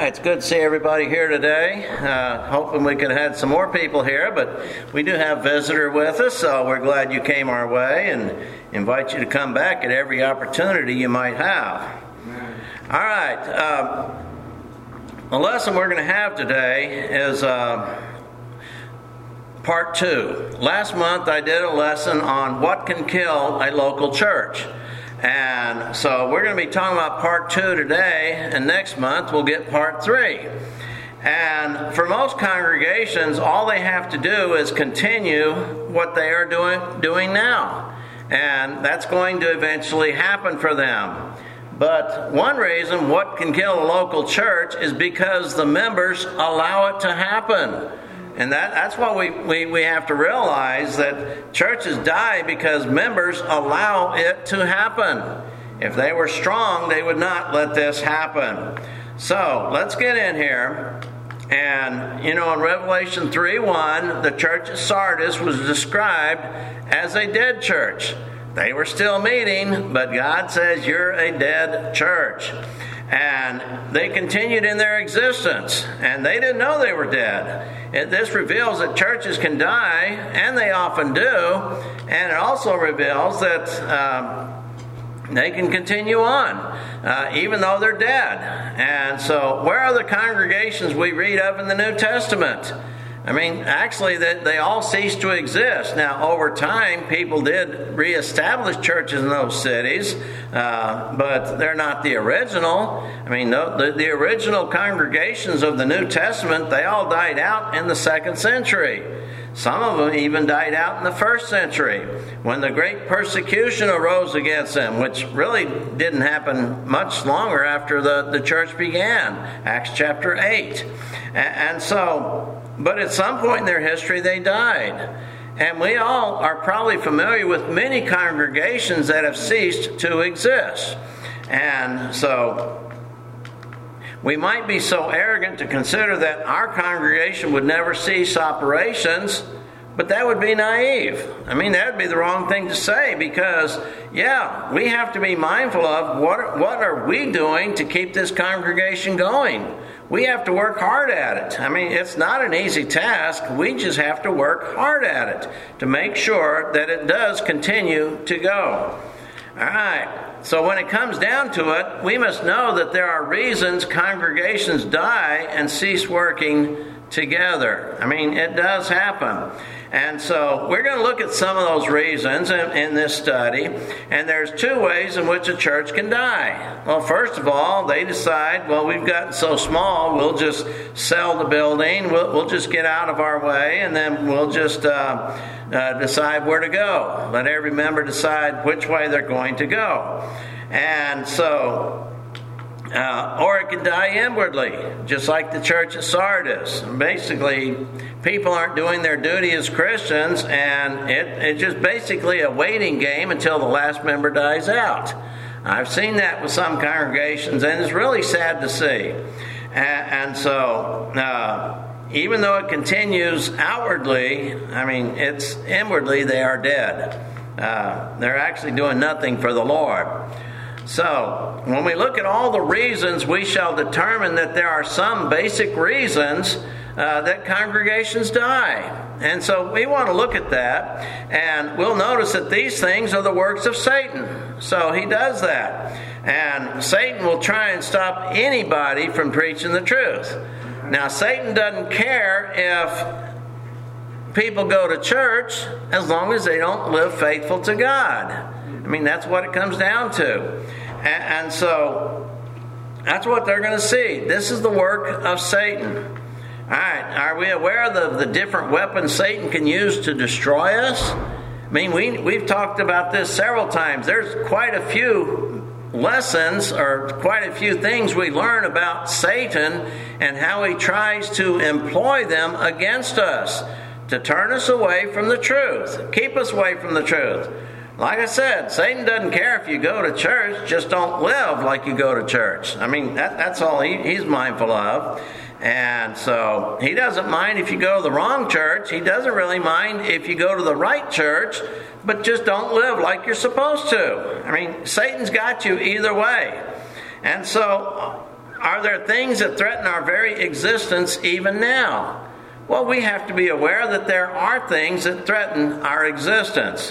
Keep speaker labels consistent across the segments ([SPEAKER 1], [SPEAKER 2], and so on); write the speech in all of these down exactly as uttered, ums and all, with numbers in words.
[SPEAKER 1] It's good to see everybody here today. Uh, hoping we could have had some more people here, but we do have a visitor with us, so we're glad you came our way and invite you to come back at every opportunity you might have. All right. Uh, the lesson we're going to have today is uh, part two. Last month I did a lesson on what can kill a local church. And so we're going to be talking about part two today, and next month we'll get part three. And for most congregations, all they have to do is continue what they are doing doing now. And that's going to eventually happen for them. But one reason what can kill a local church is because the members allow it to happen. And that, that's what we, we, we have to realize, that churches die because members allow it to happen. If they were strong, they would not let this happen. So, let's get in here. And, you know, in Revelation three one, the church at Sardis was described as a dead church. They were still meeting, but God says, you're a dead church. And they continued in their existence, and they didn't know they were dead. It, this reveals that churches can die, and they often do, and it also reveals that um, they can continue on, uh, even though they're dead. And so, where are the congregations we read of in the New Testament? I mean, actually, they, they all ceased to exist. Now, over time, people did reestablish churches in those cities, uh, but they're not the original. I mean, the, the, the original congregations of the New Testament, they all died out in the second century. Some of them even died out in the first century, when the great persecution arose against them, which really didn't happen much longer after the, the church began, Acts chapter eight. And, and so... But at some point in their history, they died. And we all are probably familiar with many congregations that have ceased to exist. And so we might be so arrogant to consider that our congregation would never cease operations, but that would be naive. I mean, that would be the wrong thing to say, because, yeah, we have to be mindful of what, what are we doing to keep this congregation going. We have to work hard at it. I mean, it's not an easy task. We just have to work hard at it to make sure that it does continue to go. All right. So when it comes down to it, we must know that there are reasons congregations die and cease working together. I mean, it does happen. And so we're going to look at some of those reasons in, in this study. And there's two ways in which a church can die. Well, first of all, they decide, well, we've gotten so small, we'll just sell the building, we'll, we'll just get out of our way, and then we'll just uh, uh, decide where to go. Let every member decide which way they're going to go. And so... Uh, or it can die inwardly, just like the church at Sardis. Basically, people aren't doing their duty as Christians, and it, it's just basically a waiting game until the last member dies out. I've seen that with some congregations, and it's really sad to see. And, and so, uh, even though it continues outwardly, I mean, it's inwardly they are dead. Uh, they're actually doing nothing for the Lord. So, when we look at all the reasons, we shall determine that there are some basic reasons uh, that congregations die. And so we want to look at that, and we'll notice that these things are the works of Satan. So he does that. And Satan will try and stop anybody from preaching the truth. Now, Satan doesn't care if people go to church as long as they don't live faithful to God. I mean, that's what it comes down to. And, and so, that's what they're going to see. This is the work of Satan. All right, are we aware of the, the different weapons Satan can use to destroy us? I mean, we, we've talked about this several times. There's quite a few lessons, or quite a few things we learn about Satan and how he tries to employ them against us to turn us away from the truth, keep us away from the truth. Like I said, Satan doesn't care if you go to church, just don't live like you go to church. I mean, that, that's all he, he's mindful of. And so, he doesn't mind if you go to the wrong church. He doesn't really mind if you go to the right church, but just don't live like you're supposed to. I mean, Satan's got you either way. And so, are there things that threaten our very existence even now? Well, we have to be aware that there are things that threaten our existence.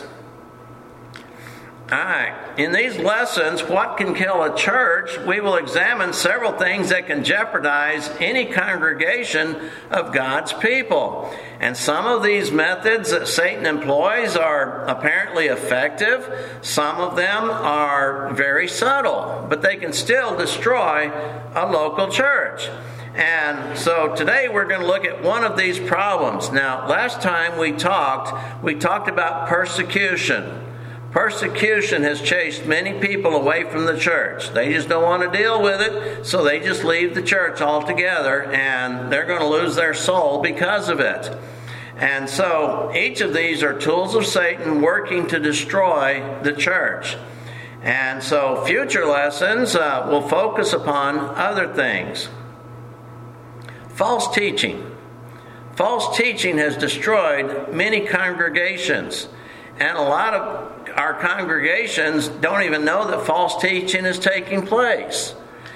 [SPEAKER 1] All right. In these lessons, What Can Kill a Church, we will examine several things that can jeopardize any congregation of God's people. And some of these methods that Satan employs are apparently effective. Some of them are very subtle, but they can still destroy a local church. And so today we're going to look at one of these problems. Now, last time we talked, we talked about persecution. Persecution has chased many people away from the church. They just don't want to deal with it, so they just leave the church altogether, and they're going to lose their soul because of it. And so each of these are tools of Satan working to destroy the church. And so future lessons uh, will focus upon other things. False teaching. False teaching has destroyed many congregations. And a lot of our congregations don't even know that false teaching is taking place.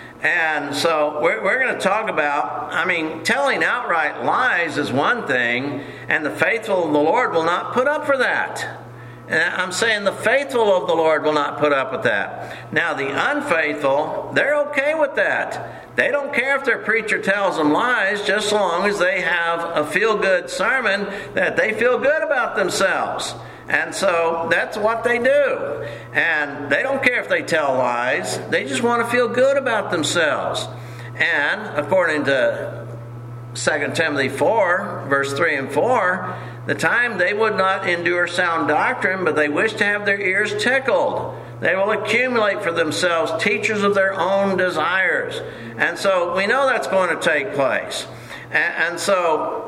[SPEAKER 1] And so we're, we're going to talk about, I mean, telling outright lies is one thing, and the faithful of the Lord will not put up for that. And I'm saying the faithful of the Lord will not put up with that. Now, the unfaithful, they're okay with that. They don't care if their preacher tells them lies, just so long as they have a feel-good sermon that they feel good about themselves. And so that's what they do. And they don't care if they tell lies. They just want to feel good about themselves. And according to Second Timothy four, verse three and four, the time they would not endure sound doctrine, but they wish to have their ears tickled. They will accumulate for themselves teachers of their own desires. And so we know that's going to take place. And, and so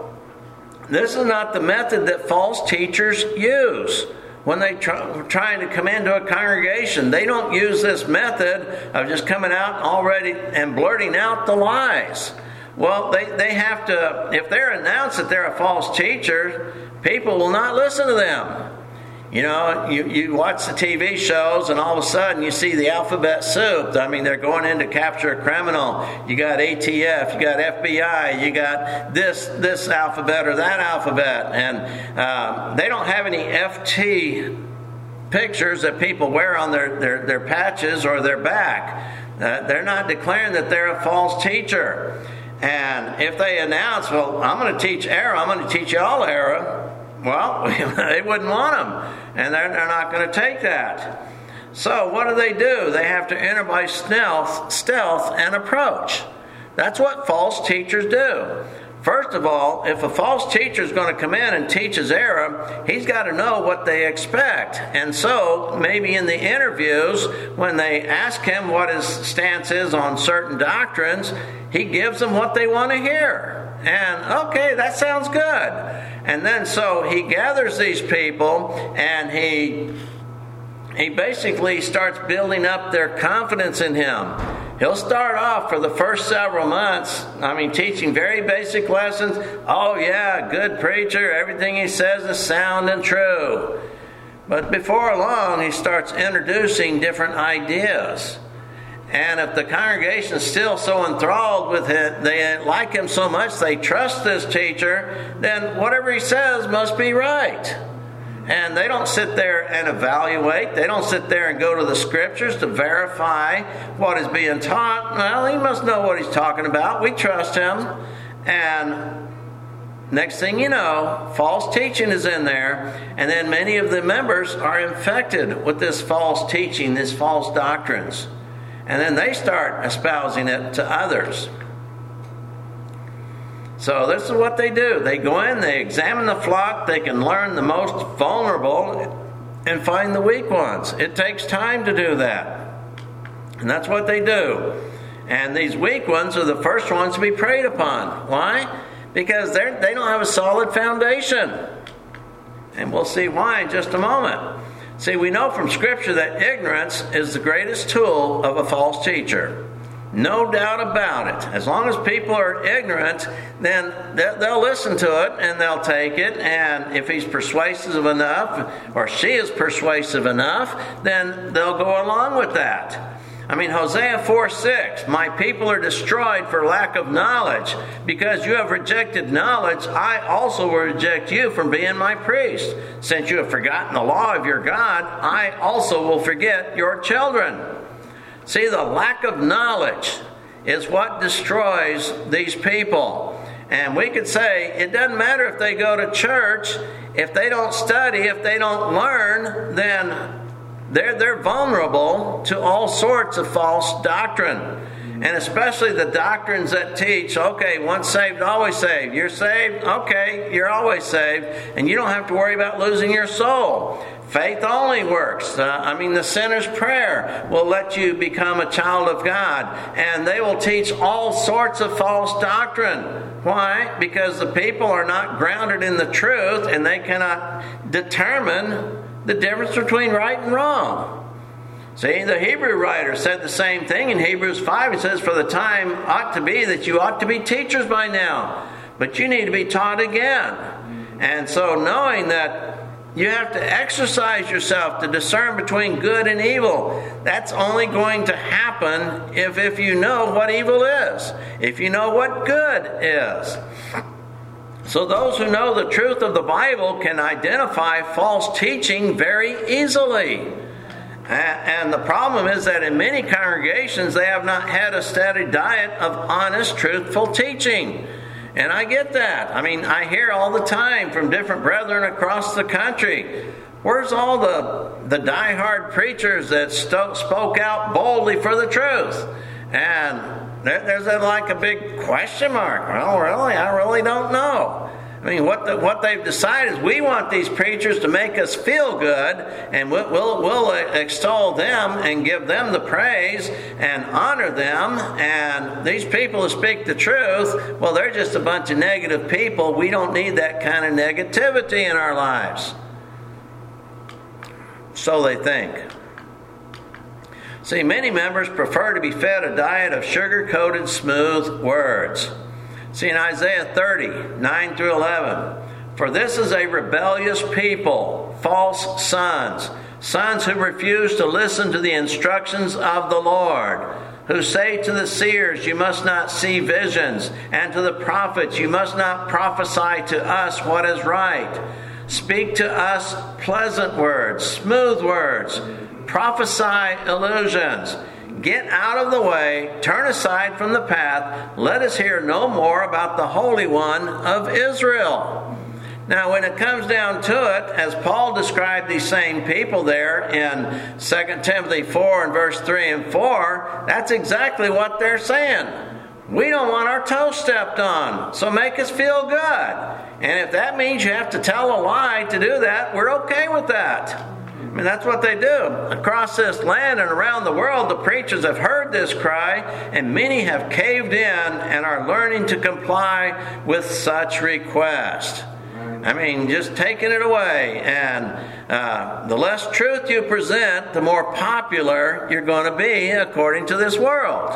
[SPEAKER 1] this is not the method that false teachers use when they try, trying to come into a congregation. They don't use this method of just coming out already and blurting out the lies. Well, they, they have to, if they're announced that they're a false teacher, people will not listen to them. You know, you, you watch the T V shows and all of a sudden you see the alphabet soup. I mean, they're going in to capture a criminal. You got A T F, you got F B I, you got this this alphabet or that alphabet. And uh, they don't have any F T pictures that people wear on their, their, their patches or their back. Uh, they're not declaring that they're a false teacher. And if they announce, well, I'm going to teach error, I'm going to teach you all error, well, they wouldn't want them. And they're, they're not going to take that. So what do they do? They have to enter by stealth, stealth and approach. That's what false teachers do. First of all, if a false teacher is going to come in and teach his error, he's got to know what they expect. And so maybe in the interviews, when they ask him what his stance is on certain doctrines, he gives them what they want to hear. And okay, that sounds good. And then so he gathers these people and he he basically starts building up their confidence in him. He'll start off for the first several months, I mean, teaching very basic lessons. Oh yeah, good preacher, everything he says is sound and true. But before long, he starts introducing different ideas. And if the congregation is still so enthralled with it, they like him so much, they trust this teacher, then whatever he says must be right. And they don't sit there and evaluate. They don't sit there and go to the scriptures to verify what is being taught. Well, he must know what he's talking about. We trust him. And next thing you know, false teaching is in there. And then many of the members are infected with this false teaching, these false doctrines. And then they start espousing it to others. So this is what they do. They go in, they examine the flock, they can learn the most vulnerable and find the weak ones. It takes time to do that. And that's what they do. And these weak ones are the first ones to be preyed upon. Why? Because they're, they don't have a solid foundation. And we'll see why in just a moment. See, we know from Scripture that ignorance is the greatest tool of a false teacher. No doubt about it. As long as people are ignorant, then they'll listen to it and they'll take it. And if he's persuasive enough, or she is persuasive enough, then they'll go along with that. I mean, Hosea four six, my people are destroyed for lack of knowledge. Because you have rejected knowledge, I also will reject you from being my priest. Since you have forgotten the law of your God, I also will forget your children. See, the lack of knowledge is what destroys these people. And we could say, it doesn't matter if they go to church, if they don't study, if they don't learn, then they're, they're vulnerable to all sorts of false doctrine. And especially the doctrines that teach, okay, once saved, always saved. You're saved, okay, you're always saved. And you don't have to worry about losing your soul. Faith only works. Uh, I mean, the sinner's prayer will let you become a child of God. And they will teach all sorts of false doctrine. Why? Because the people are not grounded in the truth and they cannot determine the difference between right and wrong. See, the Hebrew writer said the same thing in Hebrews five. It says, for the time ought to be that you ought to be teachers by now, but you need to be taught again. And so knowing that you have to exercise yourself to discern between good and evil, that's only going to happen if, if you know what evil is, if you know what good is. So those who know the truth of the Bible can identify false teaching very easily. And the problem is that in many congregations they have not had a steady diet of honest, truthful teaching. And I get that. I mean, I hear all the time from different brethren across the country, where's all the, the diehard preachers that st- spoke out boldly for the truth? And there, there's a, like a big question mark. Well, really? I really don't know. I mean, what the, what they've decided is we want these preachers to make us feel good, and we'll, we'll, we'll extol them and give them the praise and honor them. And these people who speak the truth, well, they're just a bunch of negative people. We don't need that kind of negativity in our lives. So they think. See, many members prefer to be fed a diet of sugar-coated, smooth words. See, in Isaiah thirty, nine through eleven, for this is a rebellious people, false sons, sons who refuse to listen to the instructions of the Lord, who say to the seers, you must not see visions, and to the prophets, you must not prophesy to us what is right. Speak to us pleasant words, smooth words, prophesy illusions. Get out of the way, turn aside from the path, let us hear no more about the Holy One of Israel. Now, when it comes down to it, as Paul described these same people there in Second Timothy four and verse three and four, that's exactly what they're saying. We don't want our toes stepped on, so make us feel good. And if that means you have to tell a lie to do that, we're okay with that. I mean, that's what they do. Across this land and around the world, the preachers have heard this cry, and many have caved in and are learning to comply with such request. I mean, just taking it away. And uh, the less truth you present, the more popular you're going to be according to this world.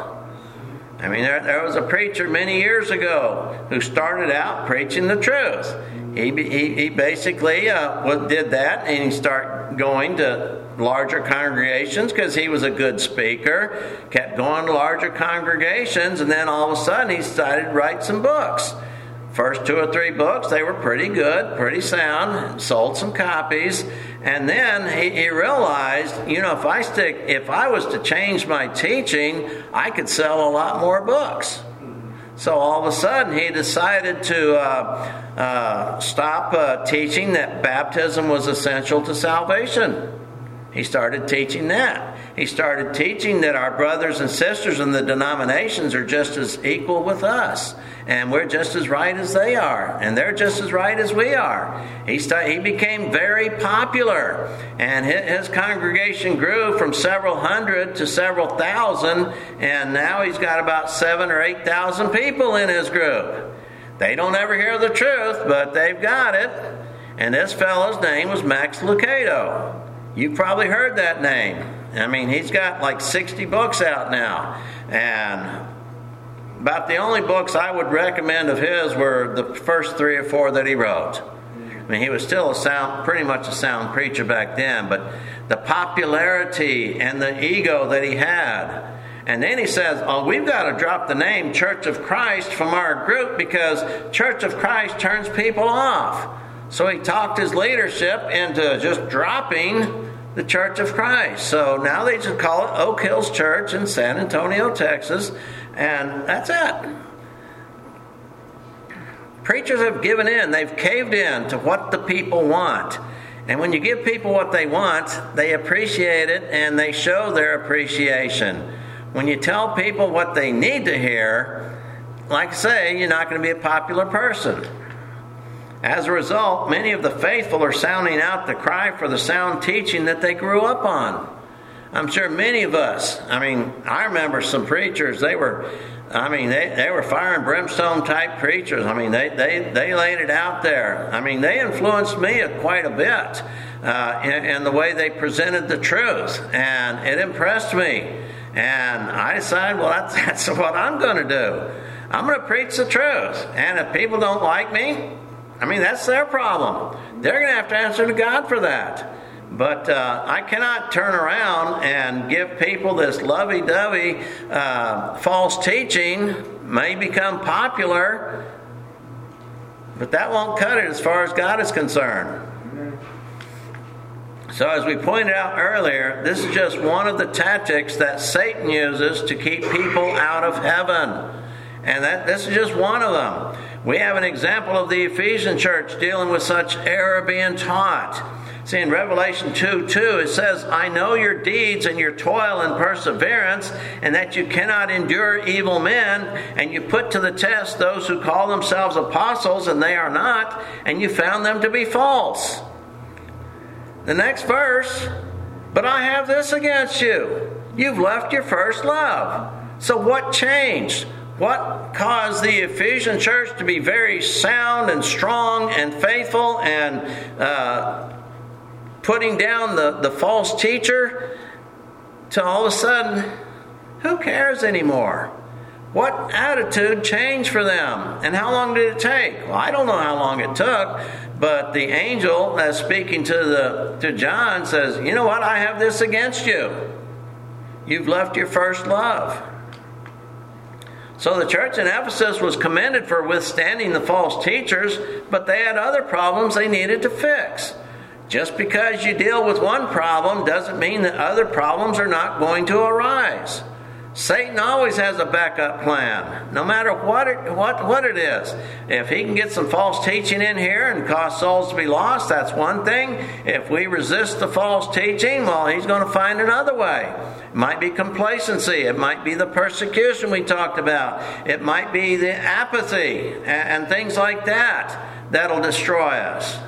[SPEAKER 1] I mean, there, there was a preacher many years ago who started out preaching the truth. He he, he basically uh, did that, and he started going to larger congregations because he was a good speaker, kept going to larger congregations, and then all of a sudden he decided to write some books. First two or three books, they were pretty good, pretty sound, sold some copies, and then he, he realized, you know, if I stick, if I was to change my teaching, I could sell a lot more books. So all of a sudden he decided to uh, uh, stop uh, teaching that baptism was essential to salvation. He started teaching that. He started teaching that our brothers and sisters in the denominations are just as equal with us. And we're just as right as they are. And they're just as right as we are. He started, he became very popular. And his, his congregation grew from several hundred to several thousand. And now he's got about seven or eight thousand people in his group. They don't ever hear the truth, but they've got it. And this fellow's name was Max Lucado. You've probably heard that name. I mean, he's got like sixty books out now. And about the only books I would recommend of his were the first three or four that he wrote. I mean, he was still a sound, pretty much a sound preacher back then, but the popularity and the ego that he had. And then he says, oh, we've got to drop the name Church of Christ from our group because Church of Christ turns people off. So he talked his leadership into just dropping the Church of Christ. So now they just call it Oak Hills Church in San Antonio, Texas, and that's it. Preachers have given in. They've caved in to what the people want. And when you give people what they want, they appreciate it and they show their appreciation. When you tell people what they need to hear, like I say, you're not going to be a popular person. As a result, many of the faithful are sounding out the cry for the sound teaching that they grew up on. I'm sure many of us, I mean, I remember some preachers, they were, I mean, they, they were fire and brimstone type preachers. I mean, they, they, they laid it out there. I mean, they influenced me quite a bit uh, in, in the way they presented the truth. And it impressed me. And I decided, well, that's, that's what I'm going to do. I'm going to preach the truth. And if people don't like me, I mean, that's their problem. They're going to have to answer to God for that. But uh, I cannot turn around and give people this lovey-dovey uh, false teaching. May become popular, but that won't cut it as far as God is concerned. So as we pointed out earlier, this is just one of the tactics that Satan uses to keep people out of heaven. And that this is just one of them. We have an example of the Ephesian church dealing with such error being taught. See, in Revelation two two, it says, I know your deeds and your toil and perseverance, and that you cannot endure evil men, and you put to the test those who call themselves apostles, and they are not, and you found them to be false. The next verse, but I have this against you. You've left your first love. So what changed? What caused the Ephesian church to be very sound and strong and faithful and uh, putting down the, the false teacher to all of a sudden, who cares anymore? What attitude changed for them? And how long did it take? Well, I don't know how long it took, but the angel that's speaking to the to John says, you know what? I have this against you. You've left your first love. So the church in Ephesus was commended for withstanding the false teachers, but they had other problems they needed to fix. Just because you deal with one problem doesn't mean that other problems are not going to arise. Satan always has a backup plan, no matter what it, what, what it is. If he can get some false teaching in here and cause souls to be lost, that's one thing. If we resist the false teaching, well, he's going to find another way. It might be complacency. It might be the persecution we talked about. It might be the apathy and, and things like that that'll destroy us.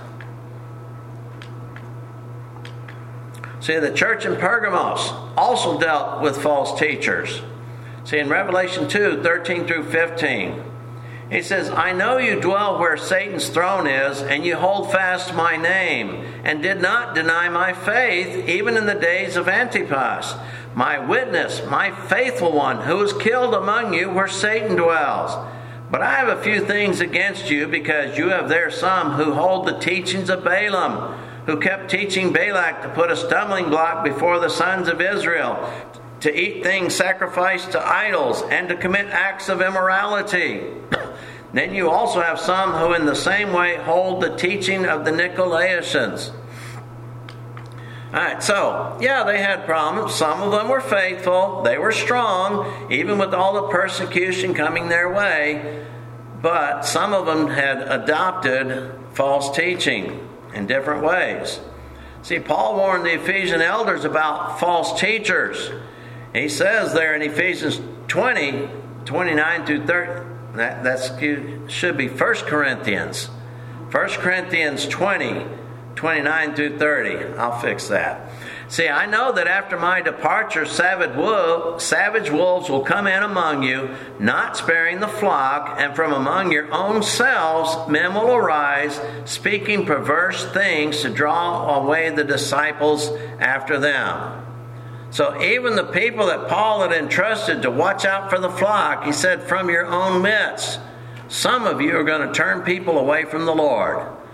[SPEAKER 1] See, the church in Pergamos also dealt with false teachers. See, in Revelation two, thirteen through fifteen, he says, I know you dwell where Satan's throne is, and you hold fast my name, and did not deny my faith, even in the days of Antipas, my witness, my faithful one, who was killed among you where Satan dwells. But I have a few things against you, because you have there some who hold the teachings of Balaam, who kept teaching Balak to put a stumbling block before the sons of Israel, to eat things sacrificed to idols, and to commit acts of immorality. Then you also have some who in the same way hold the teaching of the Nicolaitans. Alright, so, yeah, they had problems. Some of them were faithful. They were strong, even with all the persecution coming their way. But some of them had adopted false teaching in different ways. See, Paul warned the Ephesian elders about false teachers. He says there in Ephesians twenty, twenty-nine through thirty, that that's, should be First Corinthians. First Corinthians twenty, twenty-nine through thirty. I'll fix that. See, I know that after my departure, savage wolves, savage wolves will come in among you, not sparing the flock, and from among your own selves men will arise, speaking perverse things to draw away the disciples after them. So even the people that Paul had entrusted to watch out for the flock, he said, from your own midst, some of you are going to turn people away from the Lord.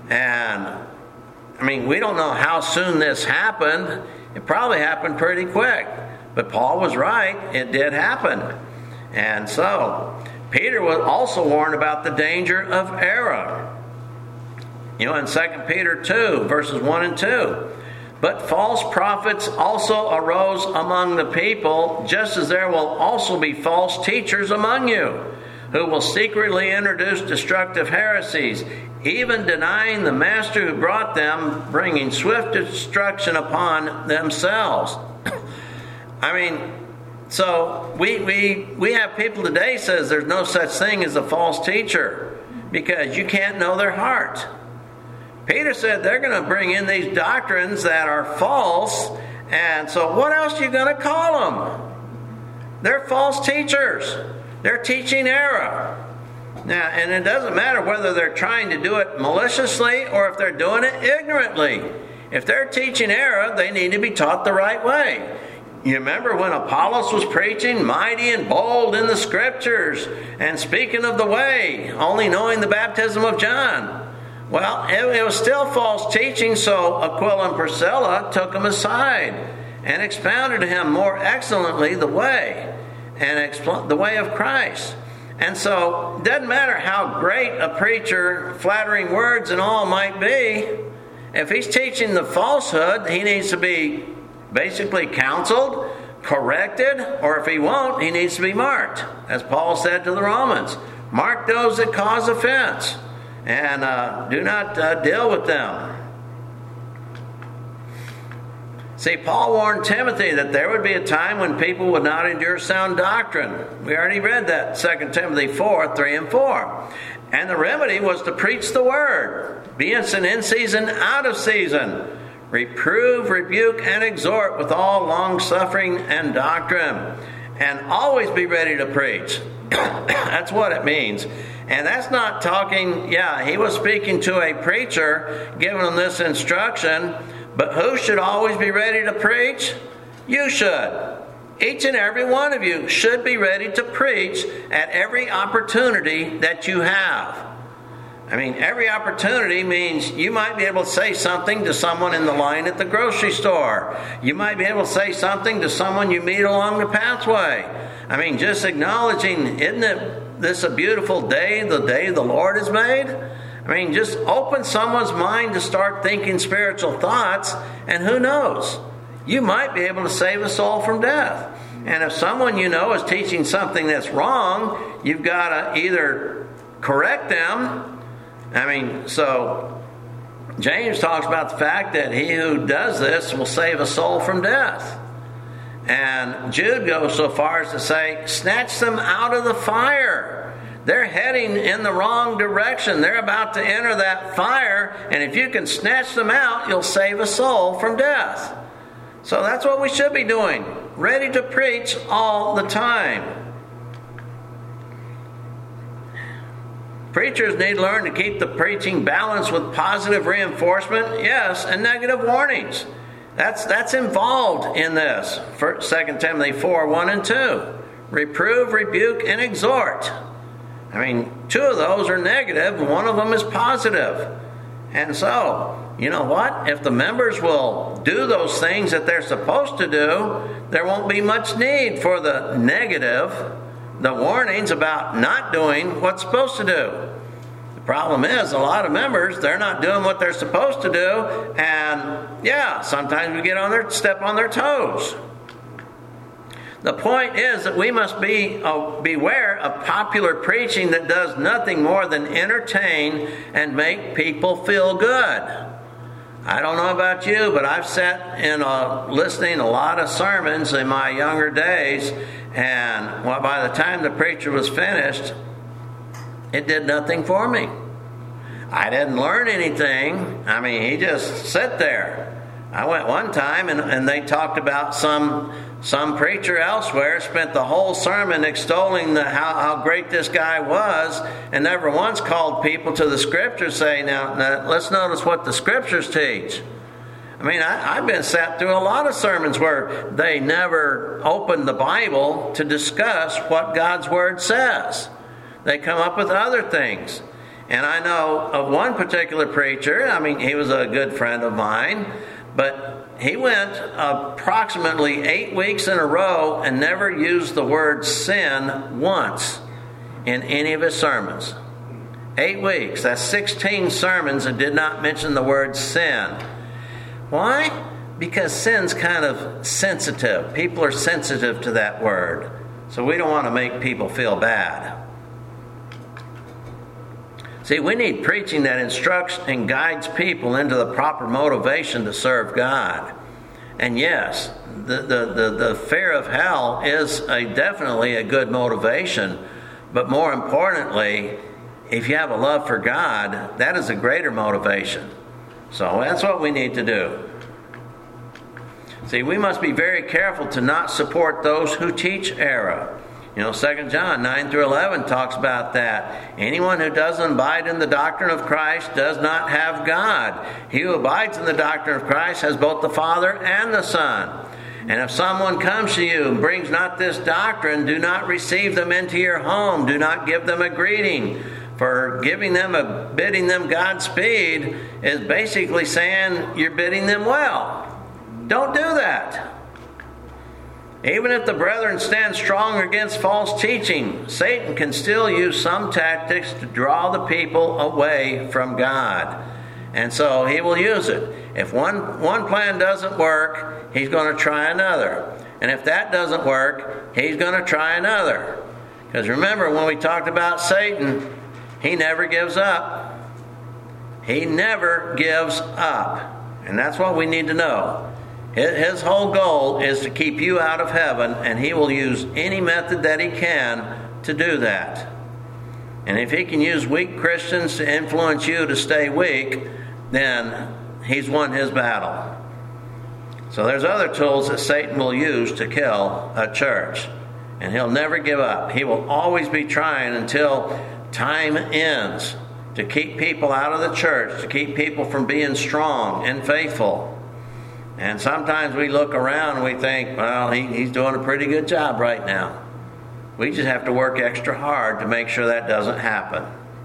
[SPEAKER 1] And, I mean, we don't know how soon this happened. It probably happened pretty quick. But Paul was right. It did happen. And so, Peter was also warned about the danger of error. You know, in Second Peter two, verses one and two. But false prophets also arose among the people, just as there will also be false teachers among you, who will secretly introduce destructive heresies, even denying the master who brought them, bringing swift destruction upon themselves. I mean, so we, we, we have people today says there's no such thing as a false teacher because you can't know their heart. Peter said they're going to bring in these doctrines that are false, and so what else are you going to call them? They're false teachers. They're teaching error. Now, and it doesn't matter whether they're trying to do it maliciously or if they're doing it ignorantly. If they're teaching error, they need to be taught the right way. You remember when Apollos was preaching, mighty and bold in the Scriptures, and speaking of the way, only knowing the baptism of John. Well, it, it was still false teaching, so Aquila and Priscilla took him aside and expounded to him more excellently the way, and expl- the way of Christ. And so, it doesn't matter how great a preacher, flattering words and all might be, if he's teaching the falsehood, he needs to be basically counseled, corrected, or if he won't, he needs to be marked. As Paul said to the Romans, mark those that cause offense. And uh, do not uh, deal with them. See, Paul warned Timothy that there would be a time when people would not endure sound doctrine. We already read that, Second Timothy four, three and four. And the remedy was to preach the word. Be instant in season, out of season. Reprove, rebuke, and exhort with all long-suffering and doctrine. And always be ready to preach. That's what it means. And that's not talking, yeah, he was speaking to a preacher, giving him this instruction, but who should always be ready to preach? You should. Each and every one of you should be ready to preach at every opportunity that you have. I mean, every opportunity means you might be able to say something to someone in the line at the grocery store. You might be able to say something to someone you meet along the pathway. I mean, just acknowledging, isn't it this a beautiful day, the day the Lord has made? I mean, just open someone's mind to start thinking spiritual thoughts, and who knows? You might be able to save a soul from death. And if someone you know is teaching something that's wrong, you've got to either correct them. I mean, so James talks about the fact that he who does this will save a soul from death. And Jude goes so far as to say, snatch them out of the fire. They're heading in the wrong direction. They're about to enter that fire, and if you can snatch them out, you'll save a soul from death. So that's what we should be doing. Ready to preach all the time. Preachers need to learn to keep the preaching balanced with positive reinforcement, yes, and negative warnings. That's that's involved in this. Second Timothy four, one and two. Reprove, rebuke, and exhort. I mean, two of those are negative, and one of them is positive. And so, you know what? If the members will do those things that they're supposed to do, there won't be much need for the negative, the warnings about not doing what's supposed to do. The problem is, a lot of members, they're not doing what they're supposed to do, and yeah, sometimes we get on their step on their toes. The point is that we must be uh, beware of popular preaching that does nothing more than entertain and make people feel good. I don't know about you, but I've sat in a, listening a lot of sermons in my younger days, and well, by the time the preacher was finished, it did nothing for me. I didn't learn anything. I mean, he just sat there. I went one time, and, and they talked about some some preacher elsewhere spent the whole sermon extolling the, how, how great this guy was, and never once called people to the Scriptures saying, now, now let's notice what the Scriptures teach. I mean, I, I've been sat through a lot of sermons where they never opened the Bible to discuss what God's Word says. They come up with other things. And I know of one particular preacher, I mean, he was a good friend of mine, but he went approximately eight weeks in a row and never used the word sin once in any of his sermons. Eight weeks. That's sixteen sermons that did not mention the word sin. Why? Because sin's kind of sensitive. People are sensitive to that word. So we don't want to make people feel bad. See, we need preaching that instructs and guides people into the proper motivation to serve God. And yes, the, the, the, the fear of hell is a, definitely a good motivation. But more importantly, if you have a love for God, that is a greater motivation. So that's what we need to do. See, we must be very careful to not support those who teach error. You know, Second John nine through eleven talks about that. Anyone who doesn't abide in the doctrine of Christ does not have God. He who abides in the doctrine of Christ has both the Father and the Son. And if someone comes to you and brings not this doctrine, do not receive them into your home. Do not give them a greeting. For giving them a bidding them Godspeed is basically saying you're bidding them well. Don't do that. Even if the brethren stand strong against false teaching, Satan can still use some tactics to draw the people away from God. And so he will use it. If one, one plan doesn't work, he's going to try another. And if that doesn't work, he's going to try another. Because remember, when we talked about Satan, he never gives up. He never gives up. And that's what we need to know. His whole goal is to keep you out of heaven, and he will use any method that he can to do that. And if he can use weak Christians to influence you to stay weak, then he's won his battle. So there's other tools that Satan will use to kill a church. And he'll never give up. He will always be trying until time ends to keep people out of the church, to keep people from being strong and faithful. And sometimes we look around and we think, well, he, he's doing a pretty good job right now. We just have to work extra hard to make sure that doesn't happen.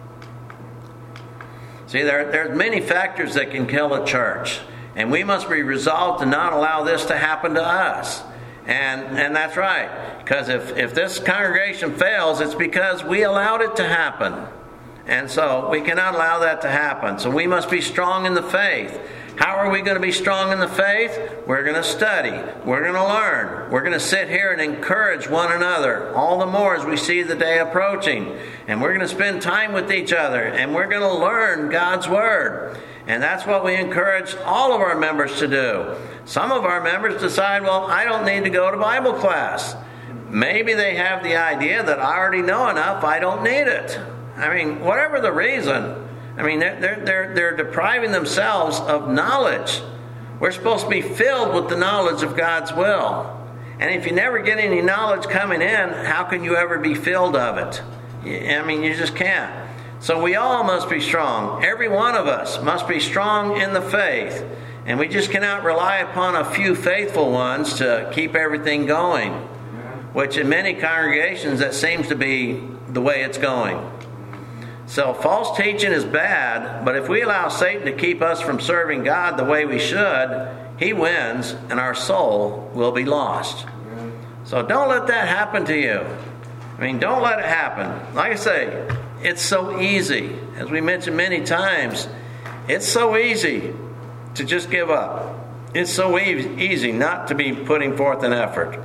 [SPEAKER 1] See, there, there's many factors that can kill a church. And we must be resolved to not allow this to happen to us. And and that's right. Because if, if this congregation fails, it's because we allowed it to happen. And so we cannot allow that to happen. So we must be strong in the faith. How are we going to be strong in the faith? We're going to study. We're going to learn. We're going to sit here and encourage one another all the more as we see the day approaching. And we're going to spend time with each other. And we're going to learn God's Word. And that's what we encourage all of our members to do. Some of our members decide, well, I don't need to go to Bible class. Maybe they have the idea that I already know enough, I don't need it. I mean, whatever the reason, I mean, they're, they're, they're depriving themselves of knowledge. We're supposed to be filled with the knowledge of God's will. And if you never get any knowledge coming in, how can you ever be filled of it? I mean, you just can't. So we all must be strong. Every one of us must be strong in the faith. And we just cannot rely upon a few faithful ones to keep everything going. Which in many congregations, that seems to be the way it's going. So false teaching is bad, but if we allow Satan to keep us from serving God the way we should, he wins and our soul will be lost. So don't let that happen to you. I mean, don't let it happen. Like I say, it's so easy. As we mentioned many times, it's so easy to just give up. It's so e- easy not to be putting forth an effort.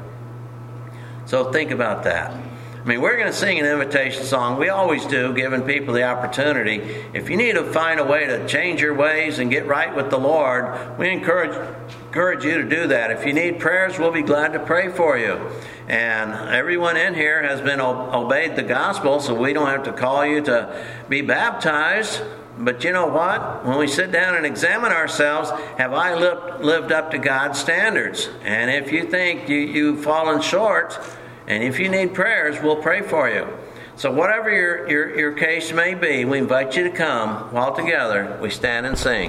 [SPEAKER 1] So think about that. I mean, we're going to sing an invitation song. We always do, giving people the opportunity. If you need to find a way to change your ways and get right with the Lord, we encourage encourage you to do that. If you need prayers, we'll be glad to pray for you. And everyone in here has been obeyed the gospel, so we don't have to call you to be baptized. But you know what? When we sit down and examine ourselves, have I lived, lived up to God's standards? And if you think you, you've fallen short, and if you need prayers, we'll pray for you. So whatever your, your, your case may be, we invite you to come while together we stand and sing.